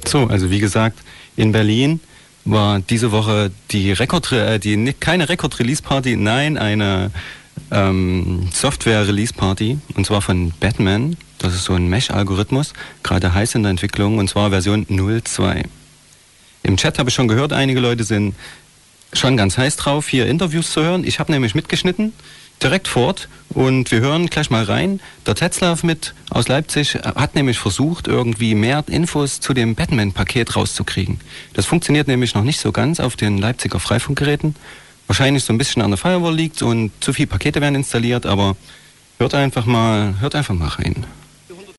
So, also wie gesagt, in Berlin war diese Woche keine Rekord-Release-Party, nein, eine Software-Release-Party, und zwar von Batman. Das ist so ein Mesh-Algorithmus, gerade heiß in der Entwicklung, und zwar Version 0.2. Im Chat habe ich schon gehört, einige Leute sind schon ganz heiß drauf, hier Interviews zu hören. Ich habe nämlich mitgeschnitten, direkt fort, und wir hören gleich mal rein. Der Tetzlaff aus Leipzig hat nämlich versucht, irgendwie mehr Infos zu dem Batman-Paket rauszukriegen. Das funktioniert nämlich noch nicht so ganz auf den Leipziger Freifunkgeräten. Wahrscheinlich so ein bisschen an der Firewall liegt und zu viele Pakete werden installiert, aber hört einfach mal rein.